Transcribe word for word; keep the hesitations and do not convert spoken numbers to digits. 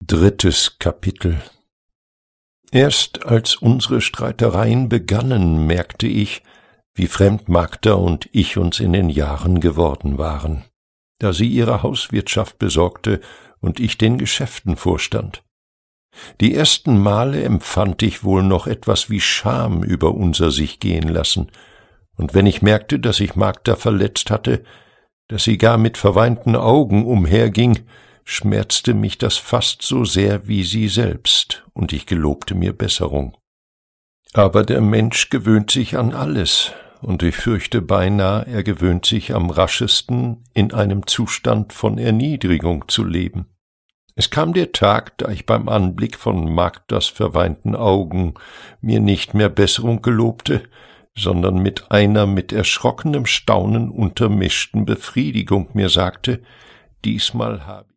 Drittes Kapitel. Erst als unsere Streitereien begannen, merkte ich, wie fremd Magda und ich uns in den Jahren geworden waren, da sie ihre Hauswirtschaft besorgte und ich den Geschäften vorstand. Die ersten Male empfand ich wohl noch etwas wie Scham über unser sich gehen lassen, und wenn ich merkte, dass ich Magda verletzt hatte, dass sie gar mit verweinten Augen umherging, schmerzte mich das fast so sehr wie sie selbst, und ich gelobte mir Besserung. Aber der Mensch gewöhnt sich an alles, und ich fürchte beinahe, er gewöhnt sich am raschesten, in einem Zustand von Erniedrigung zu leben. Es kam der Tag, da ich beim Anblick von Magdas verweinten Augen mir nicht mehr Besserung gelobte, sondern mit einer mit erschrockenem Staunen untermischten Befriedigung mir sagte, diesmal habe